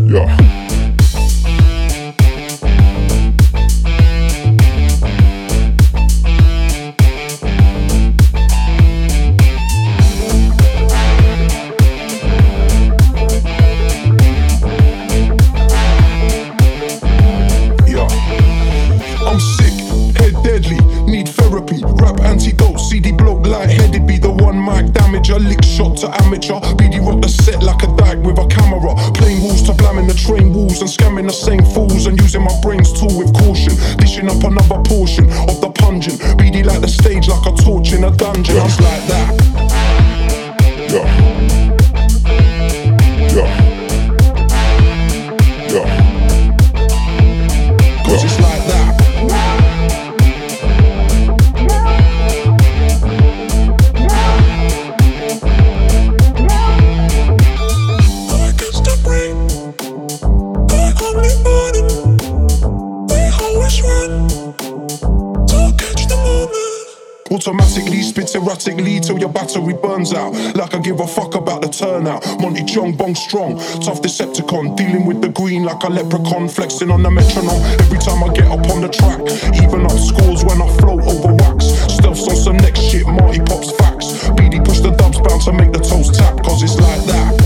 Yeah. I'm sick, head deadly, need therapy. Rap antidote, CD bloke light-headed. Be the one mic damager, lick shot to amateur. BD rock the set like a dyke with a camera. Playing walls to blamming the train walls and scamming the same fools and using my brains too with caution. Dishing up another portion of the pungent. BD like the stage like a torch in a dungeon. I was like that. Yeah. Yeah. Yeah. Cause it's like that. Automatically spits erratically till your battery burns out. Like I give a fuck about the turnout. Monty Chong, bong strong, tough Decepticon. Dealing with the green like a leprechaun. Flexing on the metronome every time I get up on the track. Even up scores when I float over wax. Stealths on some next shit, Marty pops facts. BD push the dubs bound to make the toes tap. Cause it's like that.